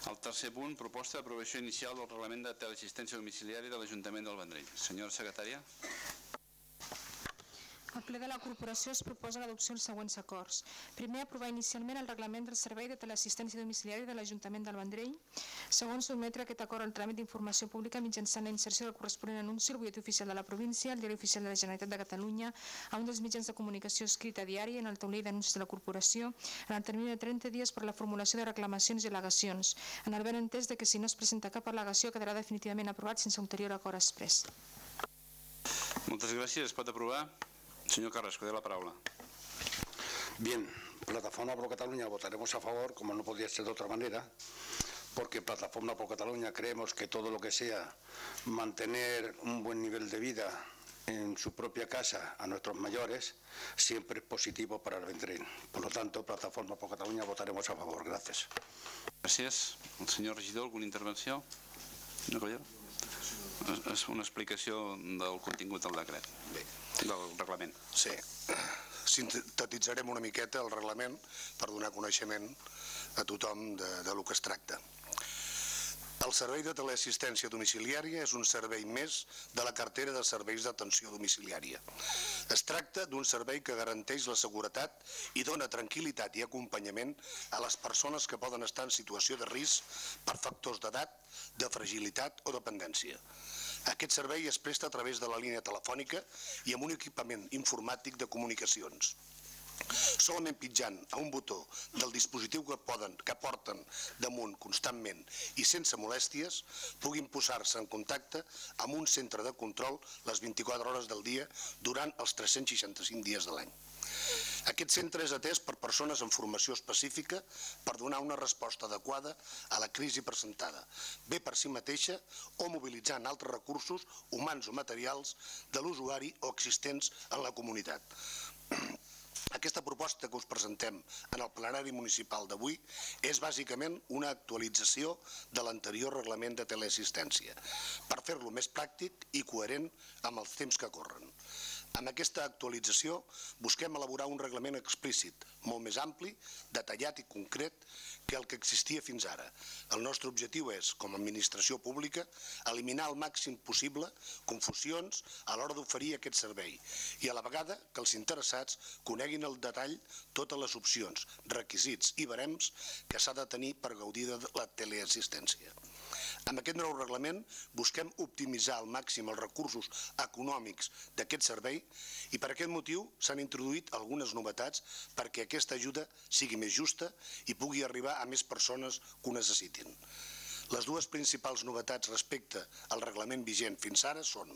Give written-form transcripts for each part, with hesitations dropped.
El tercer punt, proposta d'aprovació inicial del reglament de teleassistència domiciliària de l'Ajuntament del Vendrell. Senyora secretària. Al ple de la corporació es proposa l'adopció dels següents acords. Primer, aprovar inicialment el reglament del servei de teleassistència domiciliària de l'Ajuntament del Vendrell. Segon, sotmetre aquest acord al tràmit d'informació pública mitjançant la inserció del corresponent anunci al butlletí oficial de la província, al diari oficial de la Generalitat de Catalunya, a un dels mitjans de comunicació escrita diària, en el taulell d'anuncis de la corporació, en el termini de 30 dies per la formulació de reclamacions i al·legacions, en el benentès de que si no es presenta cap al·legació quedarà definitivament aprovat sense ulterior acord exprés. Moltes gràcies. Es pot aprovar? Señor Carrasco, de la palabra. Bien, Plataforma por Cataluña votaremos a favor, como no podría ser de otra manera, porque Plataforma por Cataluña creemos que todo lo que sea mantener un buen nivel de vida en su propia casa a nuestros mayores siempre es positivo para el Vendrell. Por lo tanto, Plataforma por Cataluña votaremos a favor. Gracias. Gràcies. El senyor regidor, alguna intervenció? No, Collero? És una explicació del contingut del decret, del reglament. Sí, sintetitzarem una miqueta el reglament per donar coneixement a tothom de lo que es tracta. El servei de teleassistència domiciliària és un servei més de la cartera de serveis d'atenció domiciliària. Es tracta d'un servei que garanteix la seguretat i dona tranquil·litat i acompanyament a les persones que poden estar en situació de risc per factors d'edat, de fragilitat o dependència. Aquest servei es presta a través de la línia telefònica i amb un equipament informàtic de comunicacions. Solament pitjant a un botó del dispositiu que porten damunt constantment i sense molèsties puguin posar-se en contacte amb un centre de control les 24 hores del dia durant els 365 dies de l'any. Aquest centre és atès per persones amb formació específica per donar una resposta adequada a la crisi presentada, bé per si mateixa o mobilitzant altres recursos humans o materials de l'usuari o existents en la comunitat. Aquesta proposta que us presentem en el plenari municipal d'avui és bàsicament una actualització de l'anterior reglament de teleassistència per fer-lo més pràctic i coherent amb els temps que corren. Amb aquesta actualització busquem elaborar un reglament explícit, molt més ampli, detallat i concret que el que existia fins ara. El nostre objectiu és, com a administració pública, eliminar al màxim possible confusions a l'hora d'oferir aquest servei i a la vegada que els interessats coneguin al detall totes les opcions, requisits i barems que s'ha de tenir per gaudir de la teleassistència. Amb aquest nou reglament busquem optimitzar al màxim els recursos econòmics d'aquest servei i per aquest motiu s'han introduït algunes novetats perquè aquesta ajuda sigui més justa i pugui arribar a més persones que ho necessitin. Les dues principals novetats respecte al reglament vigent fins ara són: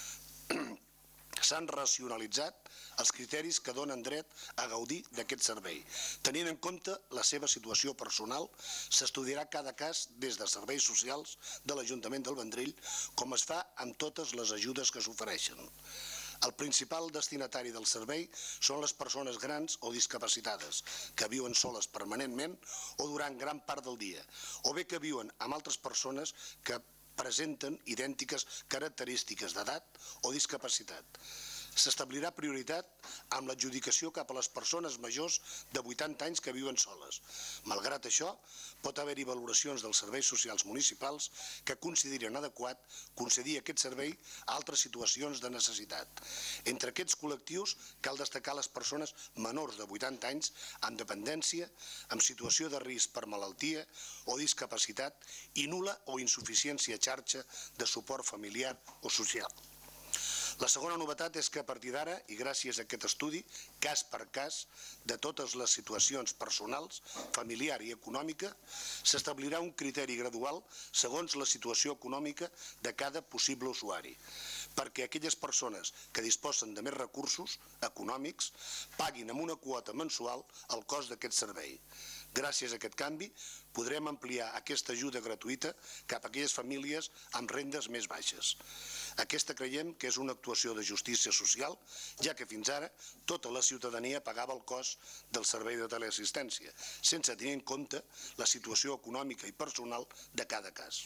s'han racionalitzat els criteris que donen dret a gaudir d'aquest servei. Tenint en compte la seva situació personal, s'estudiarà cada cas des de serveis socials de l'Ajuntament del Vendrell, com es fa amb totes les ajudes que s'ofereixen. El principal destinatari del servei són les persones grans o discapacitades, que viuen soles permanentment o durant gran part del dia, o bé que viuen amb altres persones que presenten idèntiques característiques d'edat o discapacitat. S'establirà prioritat amb l'adjudicació cap a les persones majors de 80 anys que viuen soles. Malgrat això, pot haver-hi valoracions dels serveis socials municipals que considerin adequat concedir aquest servei a altres situacions de necessitat. Entre aquests col·lectius cal destacar les persones menors de 80 anys amb dependència, amb situació de risc per malaltia o discapacitat i nul·la o insuficiència xarxa de suport familiar o social. La segona novetat és que a partir d'ara, i gràcies a aquest estudi, cas per cas, de totes les situacions personals, familiar i econòmica, s'establirà un criteri gradual segons la situació econòmica de cada possible usuari, perquè aquelles persones que disposen de més recursos econòmics paguin amb una quota mensual el cost d'aquest servei. Gràcies a aquest canvi, podrem ampliar aquesta ajuda gratuïta cap a aquelles famílies amb rendes més baixes. Aquesta creiem que és una actuació de justícia social, ja que fins ara tota la ciutadania pagava el cost del servei de teleassistència, sense tenir en compte la situació econòmica i personal de cada cas.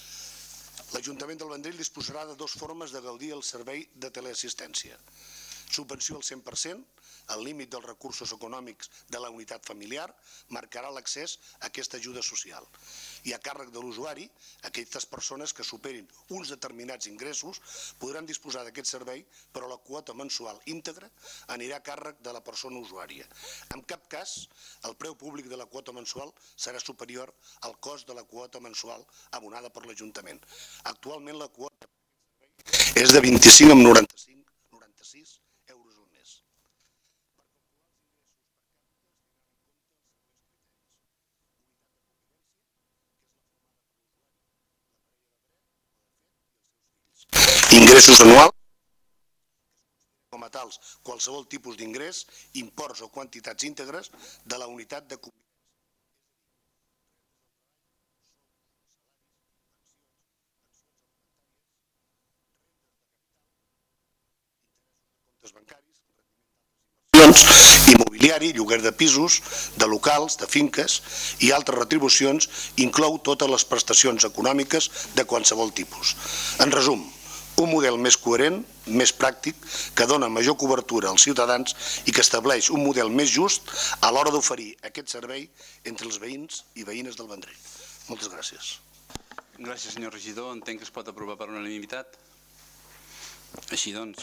L'Ajuntament del Vendrell disposarà de dues formes de gaudir el servei de teleassistència. Subvenció al 100%, el límit dels recursos econòmics de la unitat familiar marcarà l'accés a aquesta ajuda social. I a càrrec de l'usuari, aquestes persones que superin uns determinats ingressos podran disposar d'aquest servei, però la quota mensual íntegra anirà a càrrec de la persona usuària. En cap cas, el preu públic de la quota mensual serà superior al cost de la quota mensual abonada per l'Ajuntament. Actualment la quota és de 25,96 euros un mes. Ingressos anuals, com a tals, qualsevol tipus d'ingrés, imports o quantitats íntegres de la unitat de convivència. Bancaris, immobiliari, lloguer de pisos, de locals, de finques i altres retribucions, inclou totes les prestacions econòmiques de qualsevol tipus. En resum, un model més coherent, més pràctic, que dona major cobertura als ciutadans i que estableix un model més just a l'hora d'oferir aquest servei entre els veïns i veïnes del Vendrell. Moltes gràcies. Gràcies, senyor regidor. Entenc que es pot aprovar per unanimitat. Així doncs,